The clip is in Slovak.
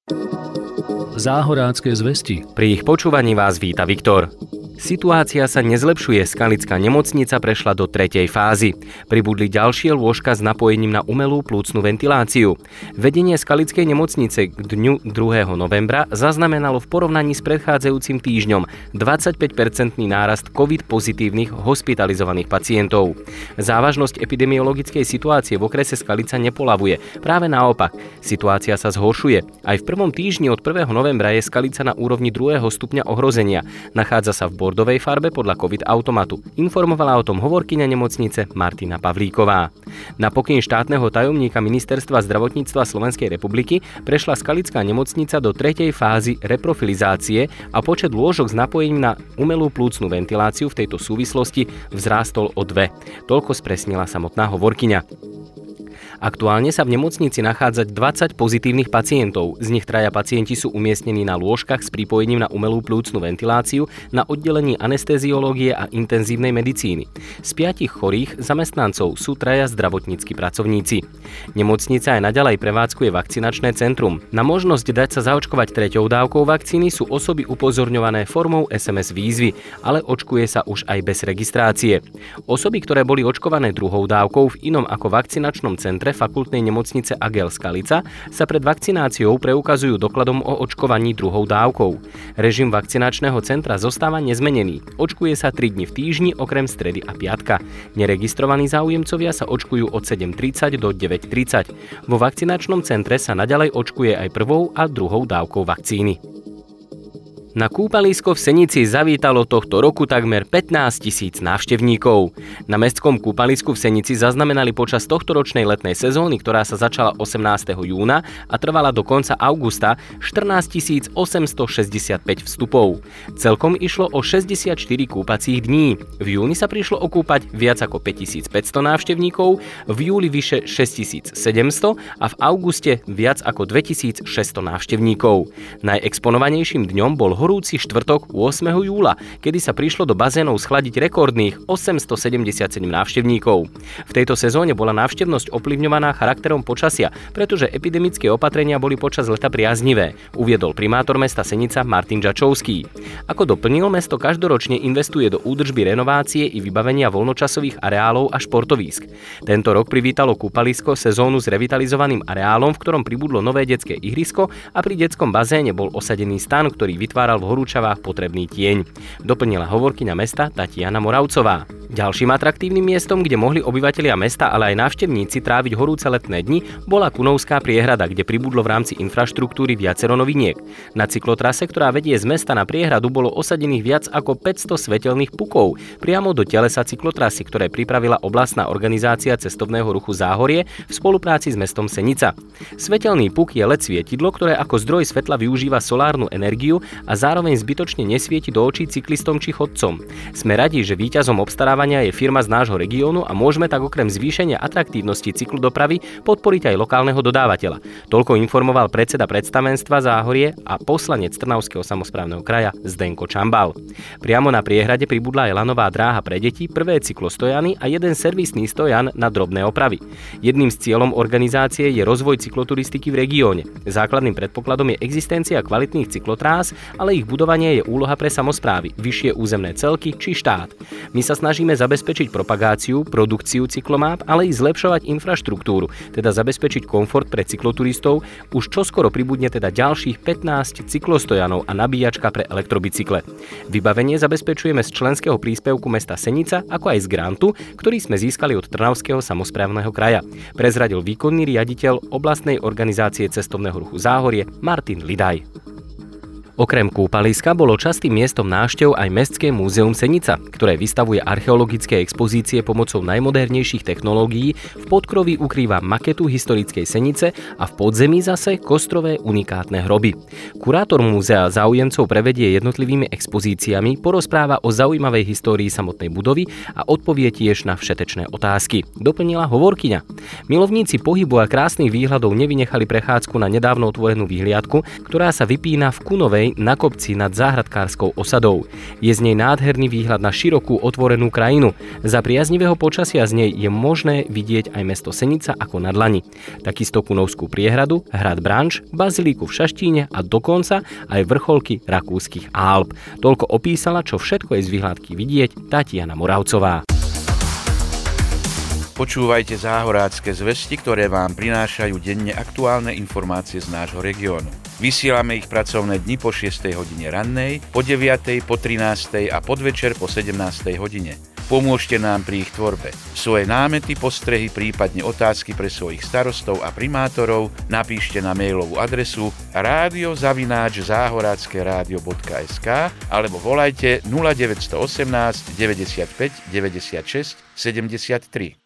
Záhorácké zvesti. Pri ich počúvaní vás víta Viktor. Situácia sa nezlepšuje, Skalická nemocnica prešla do 3. fázy. Pribudli ďalšie lôžka s napojením na umelú plúcnu ventiláciu. Vedenie Skalickej nemocnice k dňu 2. novembra zaznamenalo v porovnaní s predchádzajúcim týždňom 25% nárast COVID pozitívnych hospitalizovaných pacientov. Závažnosť epidemiologickej situácie v okrese Skalica nepoľavuje. Práve naopak, situácia sa zhoršuje. Aj v prvom týždni od 1. novembra je Skalica na úrovni 2. stupňa ohrozenia. Nachádza sa v bordovej farbe podľa COVID automatu. Informovala o tom hovorkyňa nemocnice Martina Pavlíková. Na pokyn štátneho tajomníka Ministerstva zdravotníctva Slovenskej republiky prešla Skalická nemocnica do 3. fázy reprofilizácie a počet lôžok s napojením na umelú plúcnu ventiláciu v tejto súvislosti vzrástol o 2. Toľko spresnila samotná hovorkyňa. Aktuálne sa v nemocnici nachádza 20 pozitívnych pacientov. Z nich 3 pacienti sú umiestnení na lôžkach s pripojením na umelú plúcnu ventiláciu na oddelení anesteziológie a intenzívnej medicíny. Z 5 chorých zamestnancov sú 3 zdravotnícki pracovníci. Nemocnica aj naďalej prevádzkuje vakcinačné centrum. Na možnosť dať sa zaočkovať 3. dávkou vakcíny sú osoby upozorňované formou SMS výzvy, ale očkuje sa už aj bez registrácie. Osoby, ktoré boli očkované 2. dávkou v inom ako vakcinačnom centre fakultnej nemocnice Agel Skalica sa pred vakcináciou preukazujú dokladom o očkovaní 2. dávkou. Režim vakcinačného centra zostáva nezmenený. Očkuje sa 3 dni v týždni okrem stredy a piatka. Neregistrovaní záujemcovia sa očkujú od 7:30 do 9:30. Vo vakcinačnom centre sa naďalej očkuje aj 1. a 2. dávkou vakcíny. Na kúpalisko v Senici zavítalo tohto roku takmer 15 000 návštevníkov. Na mestskom kúpalisku v Senici zaznamenali počas tohtoročnej letnej sezóny, ktorá sa začala 18. júna a trvala do konca augusta, 14 865 vstupov. Celkom išlo o 64 kúpacích dní. V júni sa prišlo okúpať viac ako 5500 návštevníkov, v júli vyše 6700 a v auguste viac ako 2600 návštevníkov. Najexponovanejším dňom bol horúci štvrtok 8. júla, kedy sa prišlo do bazénov schladiť rekordných 877 návštevníkov. V tejto sezóne bola návštevnosť ovplyvňovaná charakterom počasia, pretože epidemické opatrenia boli počas leta priaznivé, uviedol primátor mesta Senica Martin Žačovský. Ako doplnil, mesto každoročne investuje do údržby, renovácie i vybavenia voľnočasových areálov a športovísk. Tento rok privítalo kúpalisko sezónu s revitalizovaným areálom, v ktorom pribudlo nové detské ihrisko a pri detskom bazéne bol osadený stan, ktorý vytváral v Horúčavách potrebný tieň. Doplnila hovorkyňa mesta Tatiana Moravcová. Ďalším atraktívnym miestom, kde mohli obyvatelia mesta, ale aj návštevníci tráviť horúce letné dni, bola Kunovská priehrada, kde pribudlo v rámci infraštruktúry viacero noviniek. Na cyklotrase, ktorá vedie z mesta na priehradu, bolo osadených viac ako 500 svetelných pukov priamo do telesa cyklotrasy, ktoré pripravila oblastná organizácia cestovného ruchu Záhorie v spolupráci s mestom Senica. Svetelný puk je LED svietidlo, ktoré ako zdroj svetla využíva solárnu energiu a zároveň zbytočne nesvieti do očí cyklistom či chodcom. Sme radi, že víťazom obstarávania je firma z nášho regiónu a môžeme tak okrem zvýšenia atraktívnosti cyklodopravy podporiť aj lokálneho dodávateľa. Toľko informoval predseda predstavenstva Záhorie a poslanec Trnavského samosprávneho kraja Zdenko Čambal. Priamo na priehrade pribudla aj lanová dráha pre deti, prvé cyklostojany a jeden servisný stojan na drobné opravy. Jedným z cieľom organizácie je rozvoj cykloturistiky v regióne. Základným predpokladom je existencia kvalitných cyklotrás, ale ich budovanie je úloha pre samosprávy, vyššie územné celky či štát. My sa snažíme zabezpečiť propagáciu, produkciu cyklomáp, ale i zlepšovať infraštruktúru, teda zabezpečiť komfort pre cykloturistov. Už čoskoro pribudne teda ďalších 15 cyklostojanov a nabíjačka pre elektrobicykle. Vybavenie zabezpečujeme z členského príspevku mesta Senica, ako aj z grantu, ktorý sme získali od Trnavského samosprávneho kraja. Prezradil výkonný riaditeľ oblastnej organizácie cestovného ruchu Záhorie Martin Lidaj. Okrem kúpaliska bolo častým miestom návštev aj Mestské múzeum Senica, ktoré vystavuje archeologické expozície pomocou najmodernejších technológií, v podkroví ukrýva maketu historickej Senice a v podzemí zase kostrové unikátne hroby. Kurátor múzea záujemcov prevedie jednotlivými expozíciami, porozpráva o zaujímavej histórii samotnej budovy a odpovie tiež na všetečné otázky, doplnila hovorkyňa. Milovníci pohybu a krásnych výhľadov nevynechali prechádzku na nedávno otvorenú vyhliadku, ktorá sa vypína v Kunovej Dolnej na kopci nad záhradkárskou osadou. Je z nej nádherný výhľad na širokú otvorenú krajinu. Za priaznivého počasia z nej je možné vidieť aj mesto Senica ako na dlani. Takisto Kunovskú priehradu, hrad Branč, baziliku v Šaštíne a dokonca aj vrcholky rakúskych Alp. Toľko opísala, čo všetko je z vyhliadky vidieť Tatiana Moravcová. Počúvajte Záhorácke zvesti, ktoré vám prinášajú denne aktuálne informácie z nášho regiónu. Vysielame ich pracovné dni po 6. hodine rannej, po 9., po 13. a podvečer po 17. hodine. Pomôžte nám pri ich tvorbe. Svoje námety, postrehy, prípadne otázky pre svojich starostov a primátorov napíšte na mailovú adresu radio@zahorackeradio.sk alebo volajte 0918 95 96 73.